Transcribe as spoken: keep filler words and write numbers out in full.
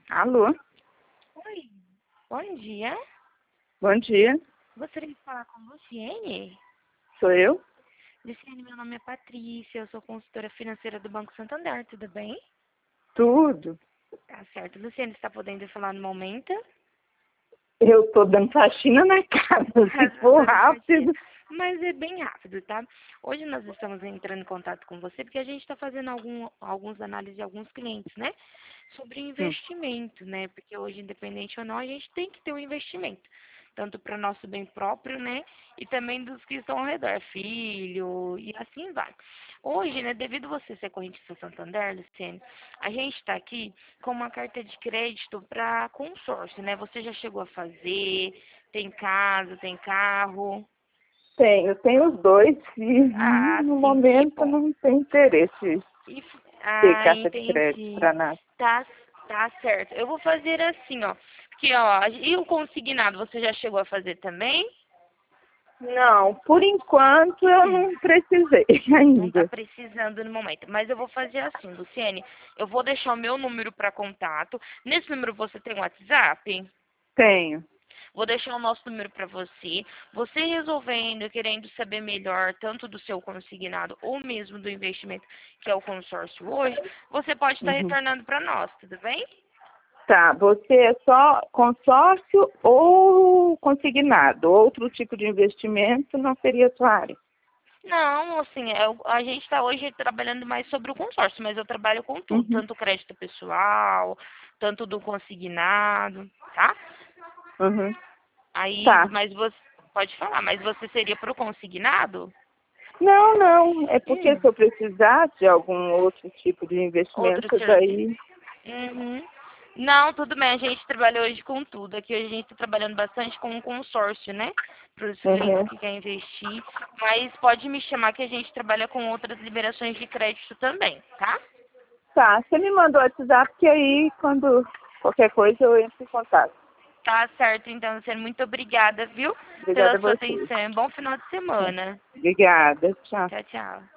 Alô? Oi, bom dia. Bom dia. Gostaria de falar com Luciene. Sou eu? Luciene, meu nome é Patrícia, eu sou consultora financeira do Banco Santander, tudo bem? Tudo. Tá certo. Luciene, está podendo falar no momento? Eu tô dando faxina na casa, se for rápido. Mas é bem rápido, tá? Hoje nós estamos entrando em contato com você porque a gente está fazendo algum, alguns análises de alguns clientes, né? Sobre Hum. investimento, né? Porque hoje, independente ou não, a gente tem que ter um investimento. Tanto para o nosso bem próprio, né? E também dos que estão ao redor, filho, e assim vai. Hoje, né, devido você ser correntista Santander, Luciene, a gente está aqui com uma carta de crédito para consórcio, né? Você já chegou a fazer, tem casa, tem carro. Tenho, tenho os dois e Ah, no sim, que momento bom. não tem interesse E, ter ah, carta de crédito entendi. para nada. Tá, tá certo. Eu vou fazer assim, ó. Porque, ó, e o consignado, você já chegou a fazer também? Não, por enquanto eu Hum, não precisei não tá ainda. precisando no momento. Mas eu vou fazer assim, Luciene. Eu vou deixar o meu número para contato. Nesse número você tem WhatsApp? Tenho. Vou deixar o nosso número para você. Você resolvendo, querendo saber melhor, tanto do seu consignado ou mesmo do investimento, que é o consórcio hoje, você pode estar Uhum. retornando para nós, tudo bem? Tá, você é só consórcio ou consignado? Outro tipo de investimento não seria sua área? Não, assim, eu- a gente está hoje trabalhando mais sobre o consórcio, mas eu trabalho com tudo, Uhum. tanto crédito pessoal, tanto do consignado, tá? Uhum. Aí, Tá. mas você pode falar, mas você seria para o consignado? Não, não. É porque Hum, se eu precisasse de algum outro tipo de outro investimento, serviço. daí. Uhum. Não, tudo bem, a gente trabalha hoje com tudo. Aqui hoje a gente está trabalhando bastante com um consórcio, né? Para os clientes Uhum. que querem investir. Mas pode me chamar que a gente trabalha com outras liberações de crédito também, tá? Tá, você me mandou o WhatsApp, que aí, quando qualquer coisa, eu entro em contato. Tá certo, então, Luciano. Muito obrigada, viu? Obrigada Pela a sua você. atenção. Bom final de semana. Obrigada. Tchau. Tchau, tchau.